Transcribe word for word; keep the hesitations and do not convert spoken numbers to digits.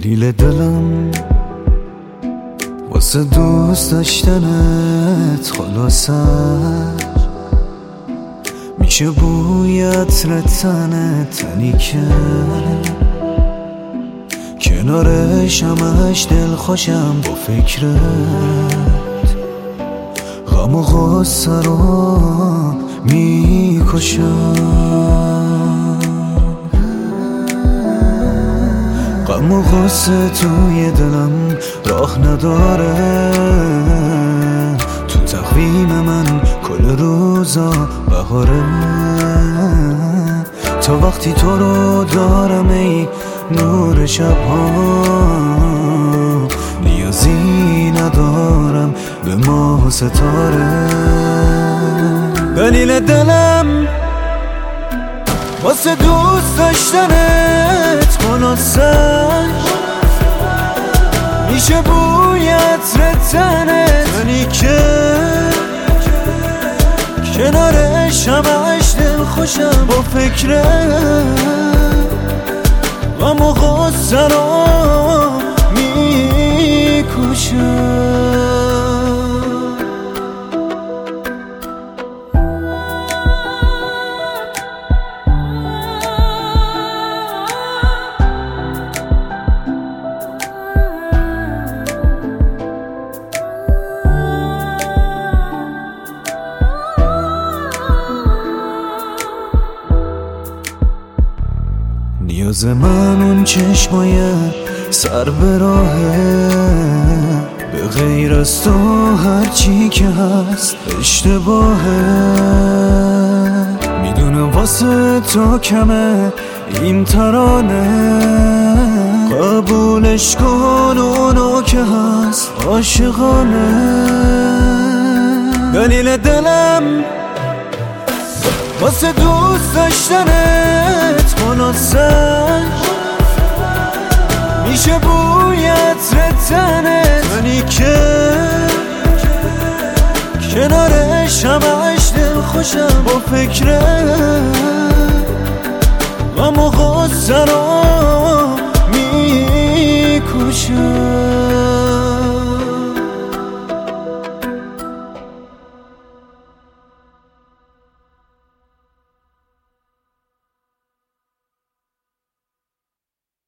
دلیل دلم واسه دوست داشتنت خلاصه میشه بوی عطر تنت تنی که کنارش همش دل خوشم با فکرت غم و غصه رو میکشم غم و غصه توی دلم راه نداره تو تقویم من کل روزا بهاره تا وقتی تو رو دارم ای نور شبها نیازی ندارم به ماه و ستاره دلیل دلم واسه دوست داشتنت خلاصش میشه بوی عطر تنت منی که کنارش همش دل خوشم با فکرت غم و غصه رو میکشم نیاز من اون چشمای سر به راهه به غیر از تو هرچی که هست اشتباهه میدونم واسه تو کمه این ترانه قبولش کن اونو که هست عاشقانه دلیل دلم واسه دوست داشتنت خلاصش میشه بوی عطر تنت منی که کنارش همش دل خوشم با فکرت غم و غصه رو میکشم